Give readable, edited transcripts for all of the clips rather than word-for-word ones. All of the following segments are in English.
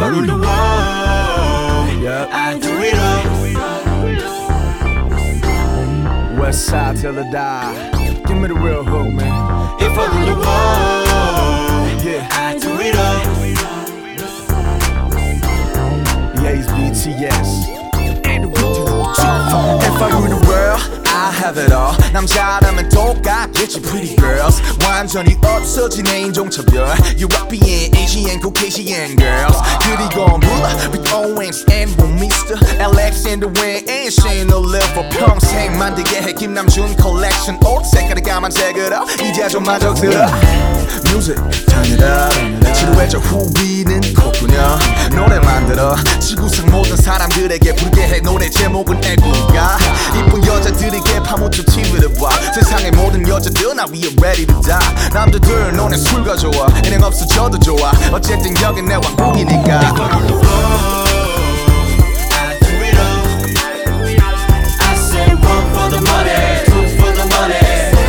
rule the world, I do it all. West side till I die. Give me the real hook, man. If I rule the world, Yeah. I do it all. Yeah, it's BTS. If I rule the world, I have it all. 남자라면 똑같겠지 pretty girls. 완전히 없어진 인종차별. European, Asian, Caucasian girls. 그리고 몰라 with Owens and Mr. Alexander Wang and Shane Oliver. 평생 만들게 해 김남준 컬렉션. 옷 색깔이 까만색으로 이제 좀 만족스러. Music, turn it up. 지루해져 후비는 콧구녕. 노래 만들어 지구상 모든 사람들에게 부르게 해. 노래 제목은 애국가. 이쁜 여자들에게 파묻혀 TV를 봐. 세상의 모든 여자들 나 we are ready to die. 남자들 너네 술 가져와. 일행 없어져도 좋아. 어쨌든 여긴 내 왕국이니까. If I rule the world, I do it all. I say one for the money, two for the money.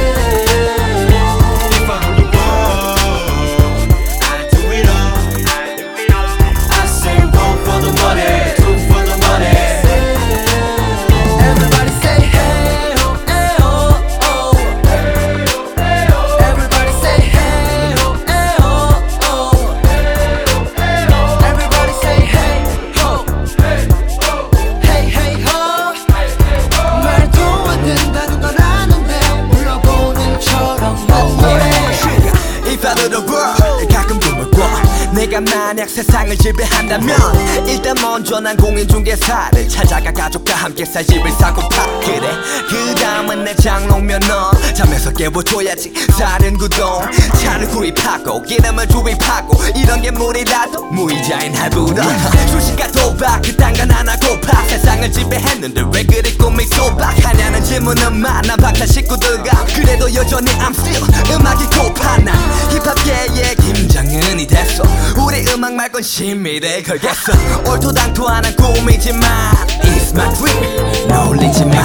If I rule the world, I do it all. I say one for the money, two for the money. Everybody say hey ho, hey ho, oh. Everybody say hey ho, hey ho, oh. Everybody say hey ho, hey hey ho. 말도 안 된다는 걸 아는데 물어보는 처럼 난 노래. If I rule the world 가끔 꿈을 꿔. 내가 만약 세상을 지배한다면 일단 먼저 난 공인중개사를 찾아가 가족과 함께 살 집을 사고파. 그래 그 다음은 내 장롱면 너 잠에서 깨워줘야지. 다른 구동 차를 구입하고 기름을 주입하고 이런 게 무리라도 무이자인 할부로 수식과 도박 그딴 건 안 하고파. 세상을 지배했는데 왜 그리 꿈이 소박하냐는 질문은 많아. 박사 식구들과 그래도 여전히 I'm still 음악이 고파. 난 힙합계의 김장은이 됐어. 우리 음악 말곤 신미를 걸겠어. 얼토당토하는 꿈이지만 It's my dream 놀리지 마.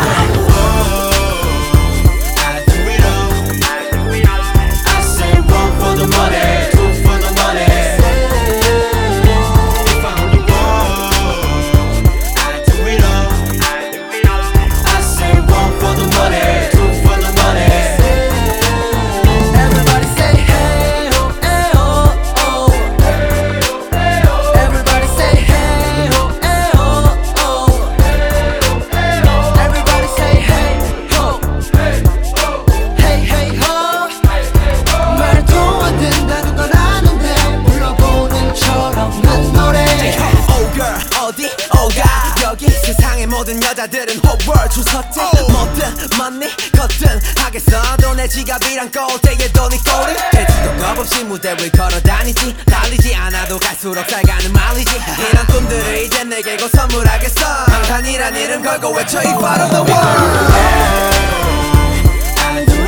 I do it all. I say one for the money, two for the money. If I rule the world, I do it all. I say one for the money, two for the money. Everybody say hey ho, hey ho, oh. Everybody say hey ho, hey ho, oh. Everybody say hey ho, hey hey ho. 말도 안 된다는 걸 아는데 물어보는 처럼 난 노래. Oh girl 어디 오가 여기 세상의 모든 여자들은 whole world 줄 섰지. 뭐든 money 걷든 하겠어. 내 지갑이랑 꼴대에 돈이 꼬리. 대지도 겁없이 무대를 걸어다니지. 달리지 않아도 갈수록 살가는 말이지. 이런 꿈들을 이제 내게고 선물하겠어. 방탄이란 이름 걸고 외쳐 If I rule the world. I do